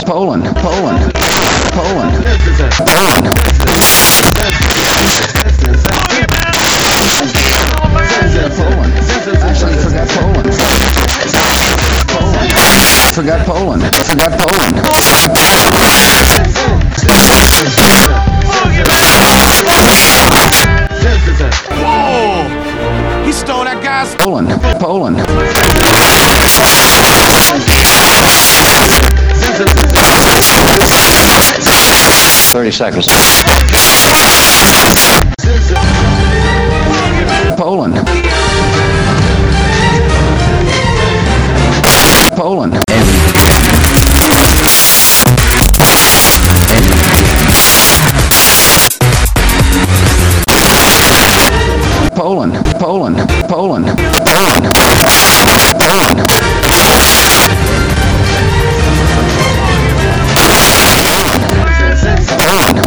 Poland, Poland, Poland, Poland. Actually, forgot Poland. Forgot Poland. Forgot Poland. Whoa! He stole that guy's Poland. Poland. 30 seconds. Poland. Poland. Poland. Poland. Poland.